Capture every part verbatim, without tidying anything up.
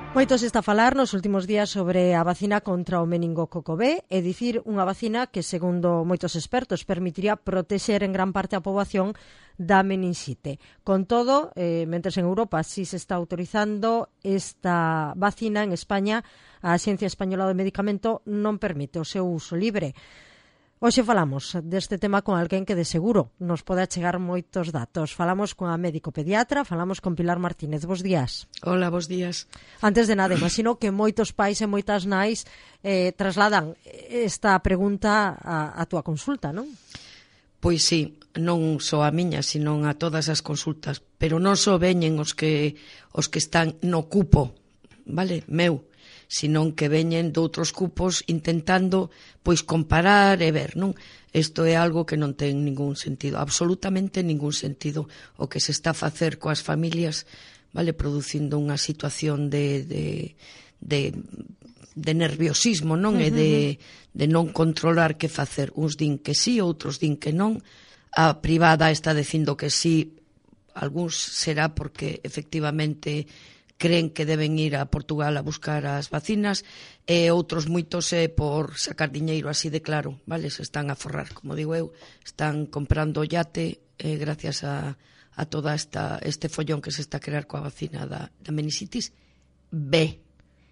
Moito se está a falar nos últimos días sobre a vacina contra o meningococo B, é dicir, unha vacina que, segundo moitos expertos, permitiría protexer en gran parte a poboación da meningite. Con todo, eh, mentres en Europa si se está autorizando esta vacina, en España a Axencia Española do Medicamento non permite o seu uso libre. Hoxe falamos deste tema con alguén que de seguro nos pode achegar moitos datos. Falamos con a médico pediatra, falamos con Pilar Martínez. Bos días. Hola, bos días. Antes de nada, imagino que moitos pais e moitas nais eh, trasladan esta pregunta a, a túa consulta, non? Pois sí, non só a miña, sino a todas as consultas, pero non só veñen os que os que están no cupo, vale, meu, senón que veñen de outros cupos intentando pois comparar e ver, non? Isto é algo que non ten ningún sentido, absolutamente ningún sentido o que se está a facer coas familias, vale, producindo unha situación de de de de nerviosismo, non? Uh-huh. E de de non controlar que facer. Uns din que sí, outros din que non. A privada está dicindo que sí, algúns será porque efectivamente creen que deben ir a Portugal a buscar as vacinas, e outros moitos é por sacar diñeiro así de claro, vale? Se están a forrar, como digo eu, están comprando yate eh, gracias a, a toda esta este follón que se está a crear coa vacina da, da meningitis B,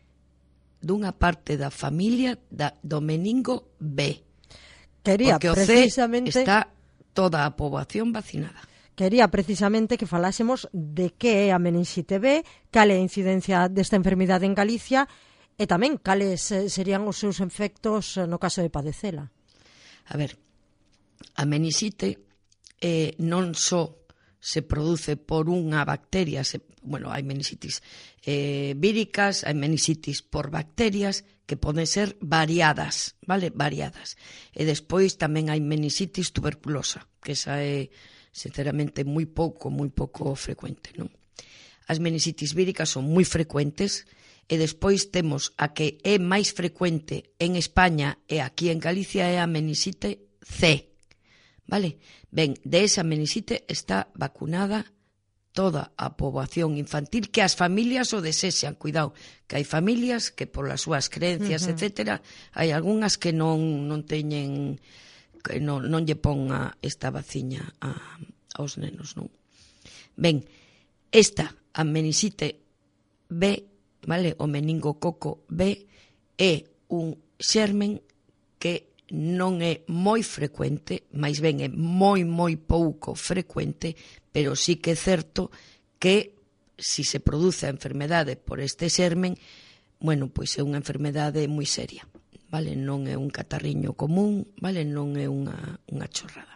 dunha parte da familia da, do meningo B. Quería porque o precisamente... C está toda a poboación vacinada. Quería precisamente que falásemos de que é a meningite B, cal é a incidencia desta enfermidade en Galicia e tamén cales serían os seus efectos no caso de padecela. A ver, a meningite eh, non só se produce por unha bacteria, se, bueno, hai meningitis eh, víricas, hai meningitis por bacterias que poden ser variadas, vale? Variadas. E despois tamén hai meningitis tuberculosa, que esa é sinceramente moi pouco, moi pouco frecuente, non? As meningitis víricas son moi frecuentes e despois temos a que é máis frecuente en España e aquí en Galicia é a meningite C, vale? Ben, de esa meningite está vacunada toda a poboación infantil que as familias o desexan. Cuidado, que hai familias que polas súas creencias, uh-huh. etcétera, hai algunhas que non, non teñen... que non, non lle pon a esta vaciña a, aos nenos, non? Ben, esta, a meningite B, vale, o meningococo B, é un xermen que non é moi frecuente, máis ben é moi, moi pouco frecuente, pero sí que é certo que si se produce a enfermedade por este xermen, bueno, pois é unha enfermedade moi seria. Vale, non é un catarriño común, vale, non é unha, unha chorrada.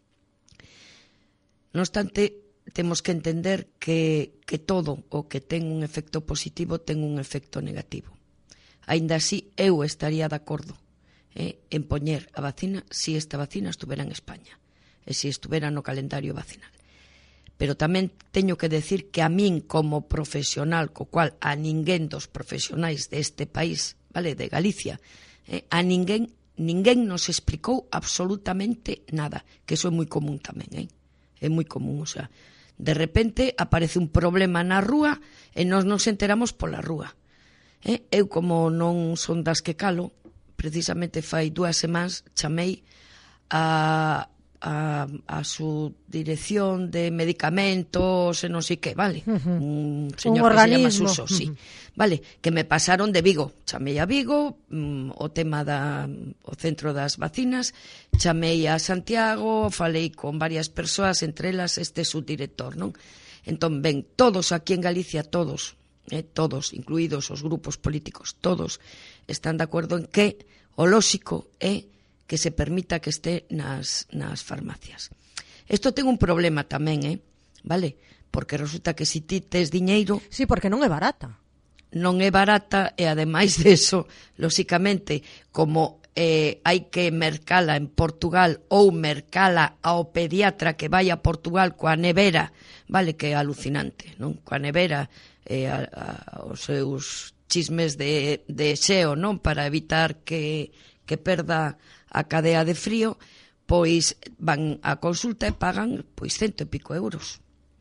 Non obstante, temos que entender que, que todo o que ten un efecto positivo ten un efecto negativo. Aínda así, eu estaría de acordo eh, en poñer a vacina se si esta vacina estuvera en España e se si estuvera no calendario vacinal. Pero tamén teño que decir que a min como profesional, co cual a ninguén dos profesionais deste país, vale, de Galicia, Eh, a ninguén, ninguén nos explicou absolutamente nada, que eso é moi común tamén, eh? É moi común, o sea, de repente aparece un problema na rúa e nos nos enteramos pola rúa. Eh? Eu, como non son das que calo, precisamente fai dúas semanas chamei a, a, a su dirección de medicamentos e non sei que, vale? Uh-huh. Un señor un que se llama Suso, uh-huh. sí. Vale, que me pasaron de Vigo. Chamei a Vigo, um, o tema da o centro das vacinas, chamei a Santiago, falei con varias persoas, entre elas este subdirector, non? Entón, ben, todos aquí en Galicia, todos, eh, todos, incluídos os grupos políticos, todos, están de acordo en que o lóxico é que se permita que este nas, nas farmacias. Isto ten un problema tamén, eh? Vale? Porque resulta que se ti tes diñeiro... Sí, porque non é barata. Non é barata e, ademais de eso, lóxicamente, como eh, hai que mercala en Portugal ou mercala ao pediatra que vai a Portugal coa nevera, vale, que é alucinante, non? Coa nevera eh, a, a, os seus chismes de, de xeo, non? Para evitar que, que perda a cadea de frío, pois van á consulta e pagan pois cento e pico euros.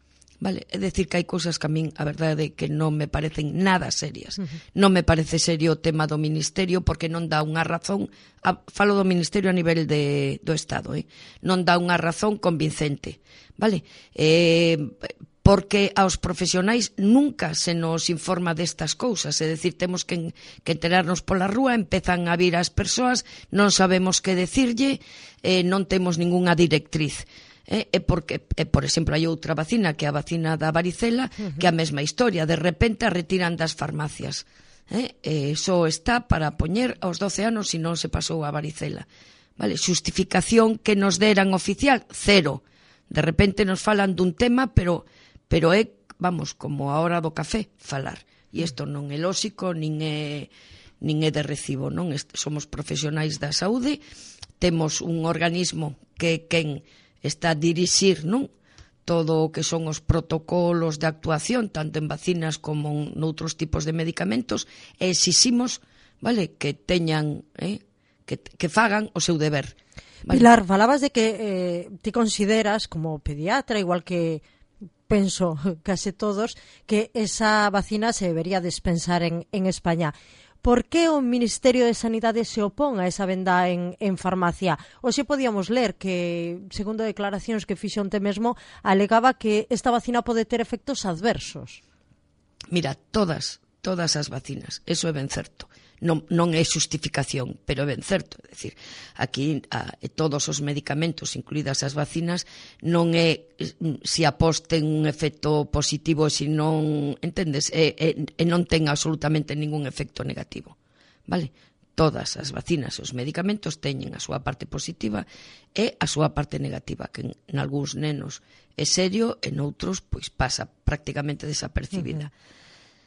Vale, é dicir que hai cousas que a min, a verdade, que non me parecen nada serias. Uh-huh. Non me parece serio o tema do Ministerio porque non dá unha razón, a, falo do Ministerio a nivel de, do Estado, eh? Non dá unha razón convincente, vale? Eh, porque aos profesionais nunca se nos informa destas cousas, é dicir, temos que, que enterarnos pola rúa, empezan a vir as persoas, non sabemos que decirlle, eh, non temos ningunha directriz. Eh, é porque, eh, por exemplo, hai outra vacina que é a vacina da varicela, uh-huh. que é a mesma historia, de repente a retiran das farmacias, eh, eh, só está para poñer aos doce anos se non se pasou a varicela, vale? Xustificación que nos deran oficial, cero. De repente nos falan dun tema, pero pero é, vamos, como a hora do café falar, e isto non é lóxico nin é nin é de recibo, non? Somos profesionais da saúde, temos un organismo que quen está a dirixir, non, todo o que son os protocolos de actuación, tanto en vacinas como en outros tipos de medicamentos, e exiximos, vale, que teñan, eh, que, que fagan o seu deber. Vale. Pilar, falabas de que eh, ti consideras, como pediatra, igual que penso case todos, que esa vacina se debería dispensar en, en España. Por que o Ministerio de Sanidade se opón a esa venda en, en farmacia? Hoxe podíamos ler que, segundo declaracións que fixo onte mesmo, alegaba que esta vacina pode ter efectos adversos. Mira, todas, todas as vacinas, eso é ben certo. Non, non é xustificación, pero é ben certo. É dicir, aquí a, todos os medicamentos, incluídas as vacinas, non é se aposten un efecto positivo, se non, entendes, e, e, e non ten absolutamente ningún efecto negativo. Vale? Todas as vacinas e os medicamentos teñen a súa parte positiva e a súa parte negativa, que en, en algúns nenos é serio, en outros pois pasa prácticamente desapercibida. Uh-huh.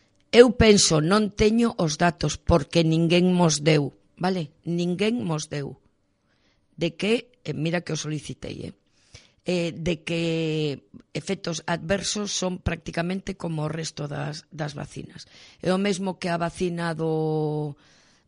Eu penso, non teño os datos porque ninguén mos deu, vale? Ninguén mos deu. De que, eh, mira que o solicitei, eh? Eh, de que efectos adversos son prácticamente como o resto das, das vacinas. É o mesmo que a vacina do,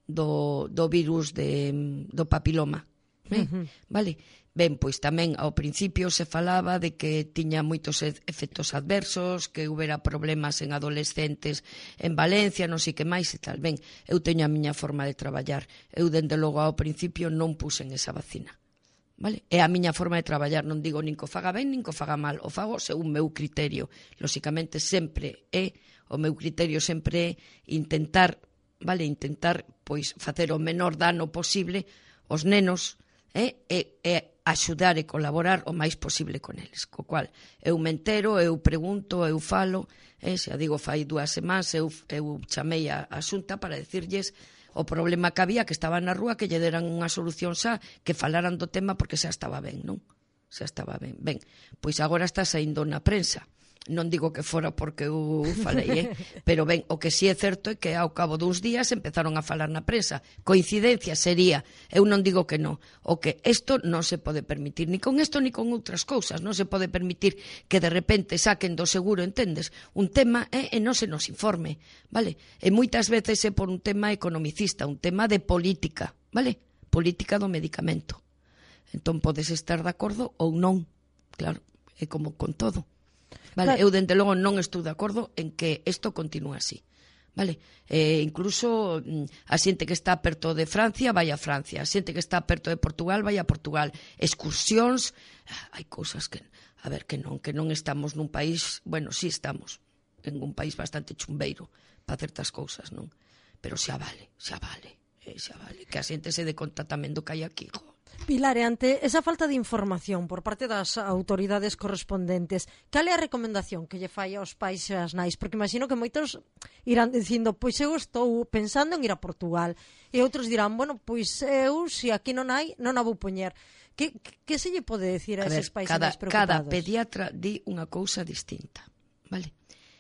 do, do virus de, do papiloma. Eh? Uh-huh. Vale? Ben, pois tamén ao principio se falaba de que tiña moitos efectos adversos, que houbera problemas en adolescentes en Valencia, non sei que máis e tal. Ben, eu teño a miña forma de traballar. Eu, dende logo, ao principio non puxen esa vacina. Vale? É a miña forma de traballar, non digo nin que o faga ben, nin que o faga mal. O fago según meu criterio. Lóxicamente, sempre é, o meu criterio sempre é intentar, vale, intentar, pois, facer o menor dano posible aos nenos, e, e, e axudar e colaborar o máis posible con eles. Co cual, eu me entero, eu pregunto, eu falo, eh, xa digo, fai dúas semanas, eu, eu chamei a, a Xunta para decirlles o problema que había, que estaba na rúa, que lle deran unha solución xa, que falaran do tema porque xa estaba ben, non? Xa estaba ben. Ben, pois agora está saindo na prensa. Non digo que fora porque eu falei, eh? Pero ben, o que si é certo é que ao cabo duns días empezaron a falar na prensa. Coincidencia sería, eu non digo que non, o que isto non se pode permitir, ni con isto ni con outras cousas, non se pode permitir que de repente saquen do seguro, entendes, un tema eh, e non se nos informe, vale? E moitas veces é por un tema economicista, un tema de política, vale? Política do medicamento. Entón podes estar de acordo ou non, claro, é como con todo. Vale, claro. Eu, dende logo, non estou de acordo en que isto continúe así. Vale? Eh, incluso a xente que está perto de Francia vai a Francia, a xente que está perto de Portugal vai a Portugal. Excursións, hai cousas que, a ver, que non, que non estamos nun país, bueno, sí estamos, en un país bastante chumbeiro para certas cousas, non? Pero xa vale, xa vale, eh, xa vale, que a xente se dé conta tamén do que hai aquí, jo. Pilar, ante esa falta de información por parte das autoridades correspondentes, cal é a recomendación que lle fai aos pais e as nais? Porque imagino que moitos irán dicindo, pois eu estou pensando en ir a Portugal, e outros dirán, bueno, pois eu, se aquí non hai, non a vou poñer. Que, que se lle pode decir a, a eses pais cada, máis preocupados? Cada pediatra di unha cousa distinta, vale?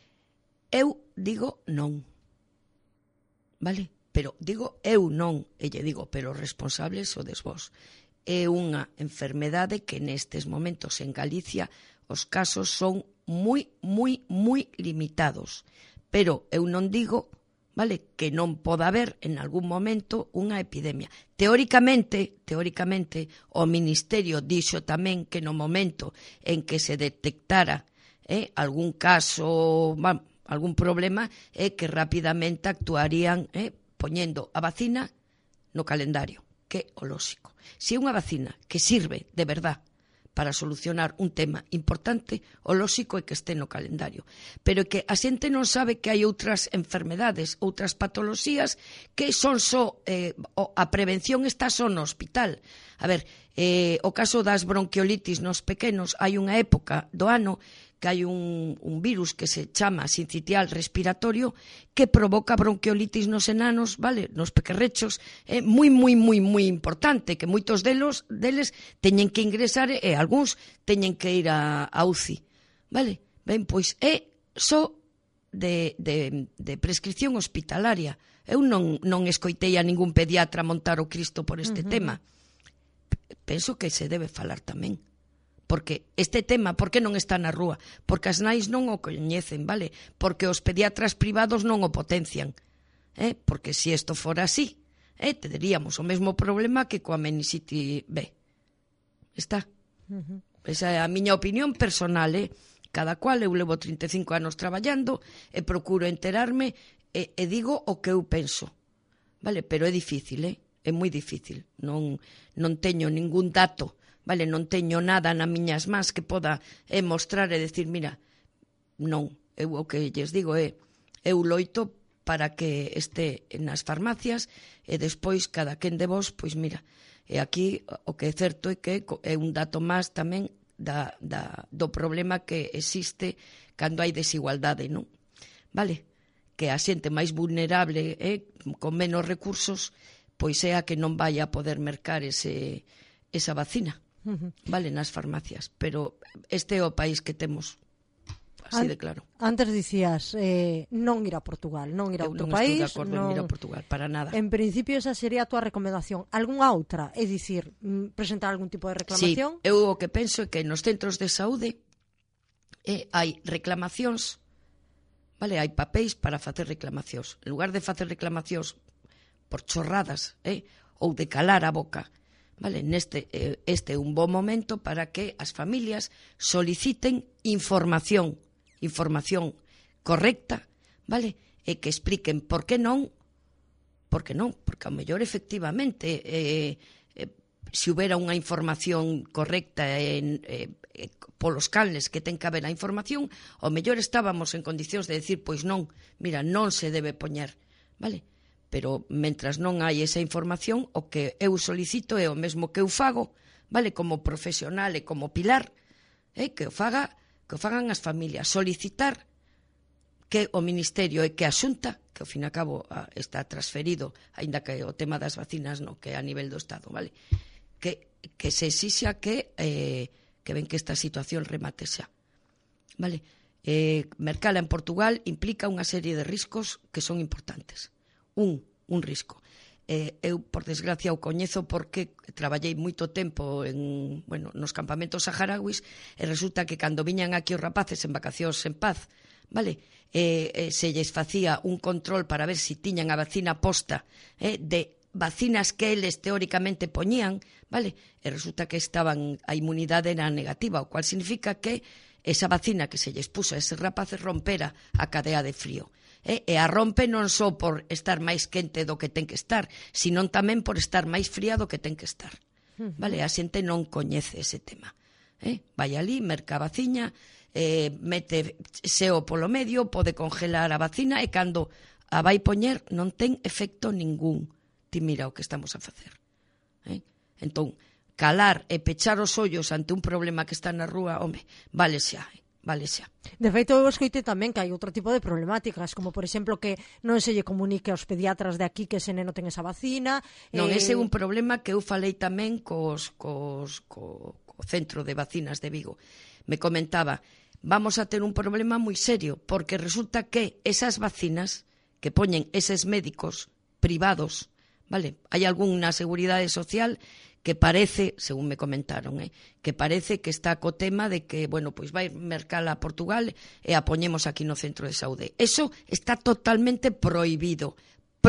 Eu digo non, vale? Pero digo eu non, e lle digo, pero responsables sodes vos. É unha enfermedade que nestes momentos en Galicia os casos son moi, moi, moi limitados. Pero eu non digo, vale, que non poda haber en algún momento unha epidemia. Teóricamente, teóricamente, o Ministerio dixo tamén que no momento en que se detectara eh, algún caso, bueno, algún problema, é eh, que rapidamente actuarían eh, poñendo a vacina no calendario, que é o lóxico. Se é unha vacina que sirve de verdad para solucionar un tema importante, o lóxico é que este no calendario. Pero que a xente non sabe que hai outras enfermedades, outras patoloxías que son só, eh, a prevención está só no hospital. A ver, eh, o caso das bronquiolitis nos pequenos, hai unha época do ano que hai un, un virus que se chama sincitial respiratorio que provoca bronquiolitis nos enanos, vale, nos pequerrechos, é moi, moi, moi, moi importante, que moitos delos, deles teñen que ingresar e algúns teñen que ir a, a U C I, vale? Ben, pois é só de, de, de prescripción hospitalaria. Eu non, non escoitei a ningún pediatra montar o Cristo por este uh-huh. tema. Penso que se debe falar tamén. Porque este tema, por que non está na rúa? Porque as nais non o coñecen, vale? Porque os pediatras privados non o potencian. Eh? Porque se isto fora así, eh, teríamos o mesmo problema que coa meninxite B. Está. Uh-huh. Esa é a miña opinión personal, eh? Cada cual, eu levo trinta e cinco anos traballando e procuro enterarme e, e digo o que eu penso. Vale? Pero é difícil, eh? É moi difícil. Non, non teño ningún dato. Vale, non teño nada nas miñas mans que poda eh, mostrar e decir, mira, non, eu o que lles digo é, eu loito para que este nas farmacias e despois cada quen de vos, pois mira, e aquí o que é certo é que é un dato máis tamén da, da, do problema que existe cando hai desigualdade, non? Vale, que a xente máis vulnerable, eh, con menos recursos, pois é a que non vai a poder mercar ese, esa vacina. Vale, nas farmacias, pero este é o país que temos, así de claro. Antes dicías eh, non ir a Portugal, non ir a outro país. Eu non estou de acordo non... en ir a Portugal, para nada. En principio esa sería a tua recomendación. Algúnha outra? É dicir, presentar algún tipo de reclamación? Sí, eu o que penso é que nos centros de saúde eh, hai reclamacións, vale, hai papéis para facer reclamacións. En lugar de facer reclamacións por chorradas, eh, ou de calar a boca, vale, neste este é un bo momento para que as familias soliciten información, información correcta, vale, e que expliquen por que non, por que non, porque ao mellor efectivamente eh, eh, se houbera unha información correcta en, eh, eh, polos canles que ten que haber a información, ao mellor estábamos en condicións de decir, pois non, mira, non se debe poñer, vale? Pero mentras non hai esa información, o que eu solicito é o mesmo que eu fago, vale, como profesional e como pilar, eh, que o faga, que o fagan as familias, solicitar que o Ministerio e que a Xunta, que ao fin e a cabo a, está transferido, aínda que o tema das vacinas no, que é a nivel do Estado, vale, que, que se exixa que eh, que ven que esta situación remate xa, vale. Eh, mercala en Portugal implica unha serie de riscos que son importantes. Un, un risco. Eh, eu, por desgracia, o coñezo porque traballei moito tempo en, bueno, nos campamentos saharauis e resulta que cando viñan aquí os rapaces en vacacións en paz, vale, eh, eh, se lles facía un control para ver se si tiñan a vacina posta eh, de vacinas que eles teóricamente poñían, vale, e resulta que estaban, a inmunidade era negativa, o cual significa que esa vacina que se lles puso a eses rapaces rompera a cadea de frío. Eh, e a rompe non só por estar máis quente do que ten que estar, sino tamén por estar máis fría do que ten que estar. Vale, a xente non coñece ese tema. Eh? Vai ali, merca a vaciña, eh, mete seo polo medio, pode congelar a vacina e cando a vai poñer non ten efecto ningún. Ti mira o que estamos a facer. Eh? Entón, calar e pechar os ollos ante un problema que está na rúa, home, vale xa, eh? Vale xa. De feito, eu escoite tamén que hai outro tipo de problemáticas, como por exemplo que non se lle comunique aos pediatras de aquí que ese neno ten esa vacina. Non, eh... ese é un problema que eu falei tamén cos, cos, co, co Centro de Vacinas de Vigo. Me comentaba, vamos a ter un problema moi serio, porque resulta que esas vacinas que poñen eses médicos privados, vale, hai algún na Seguridade Social que parece, según me comentaron, eh, que parece que está co tema de que, bueno, pois vai mercala a Portugal e a poñemos aquí no centro de saúde. Eso está totalmente prohibido.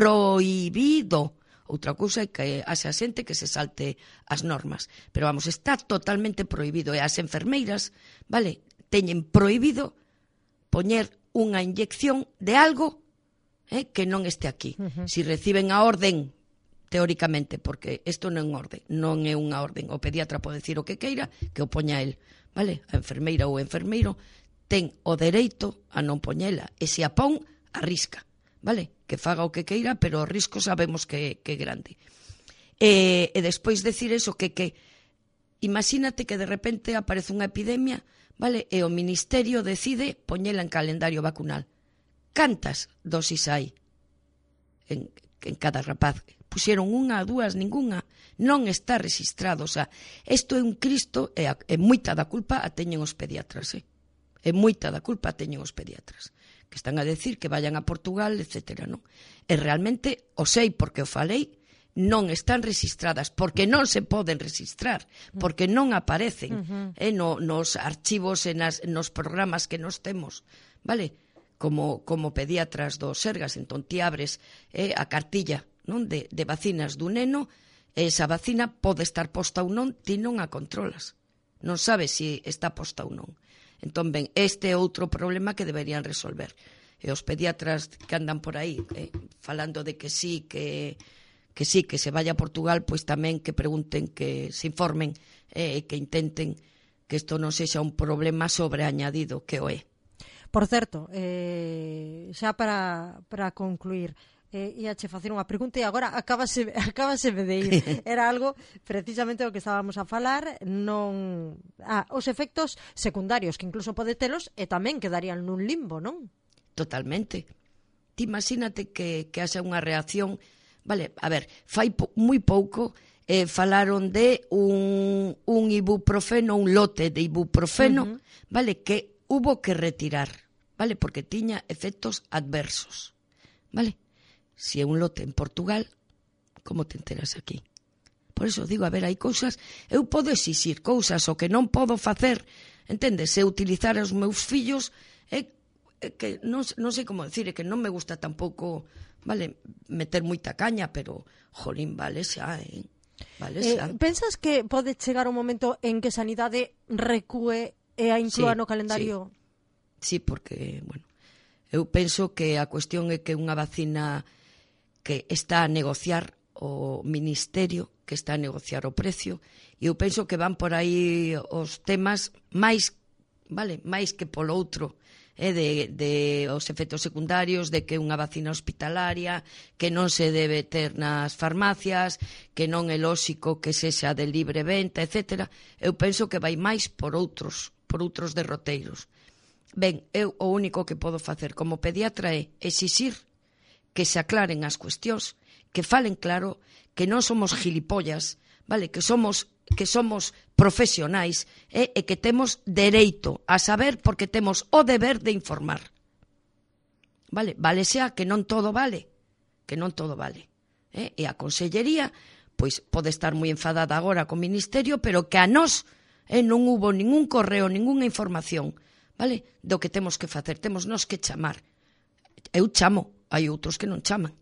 Prohibido. Outra cousa é que haxe a xente que se salte as normas. Pero, vamos, está totalmente prohibido. E as enfermeiras, vale, teñen prohibido poñer unha inyección de algo eh, que non este aquí. Uh-huh. Si reciben a orden, teóricamente, porque isto non é unha orden, non é unha orden. O pediatra pode decir o que queira, que o poña el, vale? A enfermeira ou o enfermeiro ten o dereito a non poñela, e se a pon, arrisca, vale? Que faga o que queira, pero o risco sabemos que, que é grande. E, e despois decir eso, que, que imagínate que de repente aparece unha epidemia, vale? E o Ministerio decide poñela en calendario vacunal. Cantas dosis hai en, en cada rapaz? Puxeron unha, dúas, ninguna. Non está registrado. O sea, isto é un Cristo e, a, e moita da culpa a teñen os pediatras. Eh? E moita da culpa a teñen os pediatras. Que están a decir que vayan a Portugal, etcétera. Non? E realmente, o sei porque o falei, non están registradas, porque non se poden registrar, porque non aparecen uh-huh. eh, no, nos archivos e nas, nos programas que nos temos, vale? Como, como pediatras do Sergas, entón ti abres eh, a cartilla non de, de vacinas dun neno, e esa vacina pode estar posta ou non, ti non a controlas, non sabes se si está posta ou non. Entón, ben, este é outro problema que deberían resolver. E os pediatras que andan por aí eh, falando de que sí, que que sí, que se vaya a Portugal, pois tamén que pregunten, que se informen e eh, que intenten que isto non sexa un problema sobreañadido, que o é. Por certo, eh, xa para, para concluir, eh, ia che facer unha pregunta e agora acabase, acabase de ir. Era algo precisamente o que estábamos a falar, non ah, os efectos secundarios, que incluso pode telos e tamén quedarían nun limbo, non? Totalmente. Ti imagínate que, que haxa unha reacción. Vale, a ver, fai po, moi pouco eh, falaron de un, un ibuprofeno, un lote de ibuprofeno, uh-huh. vale, que hubo que retirar, vale, porque tiña efectos adversos, vale. Se é un lote en Portugal, como te enteras aquí? Por eso digo, a ver, hai cousas, eu podo exixir cousas o que non podo facer, entendes? Se utilizar os meus fillos, é, é que non, non sei como decir, é que non me gusta tampouco, vale, meter moita caña, pero, jolín, vale xa, eh? Vale xa. Eh, pensas que pode chegar un momento en que Sanidade recúe e a inclúa sí, no calendario? Sí. sí, porque, bueno, eu penso que a cuestión é que unha vacina que está a negociar o Ministerio, que está a negociar o precio, e eu penso que van por aí os temas máis, vale, máis que polo outro, eh, de, de os efectos secundarios, de que unha vacina hospitalaria, que non se debe ter nas farmacias, que non é lóxico que sexa de libre venta, etcétera. Eu penso que vai máis por outros, por outros derroteiros. Ben, eu o único que podo facer como pediatra é exixir que se aclaren as cuestións, que falen claro, que non somos gilipollas, vale, que somos que somos profesionais eh, e que temos dereito a saber porque temos o deber de informar. Vale, vale xa que non todo vale, que non todo vale. Eh? E a Consellería pois pode estar moi enfadada agora co Ministerio, pero que a nós eh, non hubo ningún correo, ninguna información, vale, do que temos que facer, temos nos que chamar. Eu chamo, hai outros que non chaman.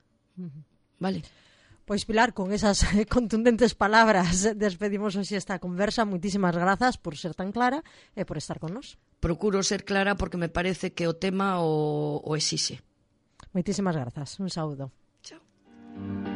Vale. Pois Pilar, con esas contundentes palabras despedimos hoxe esta conversa. Moitísimas grazas por ser tan clara e por estar con nos. Procuro ser clara porque me parece que o tema o, o exixe. Moitísimas grazas. Un saúdo. Chao.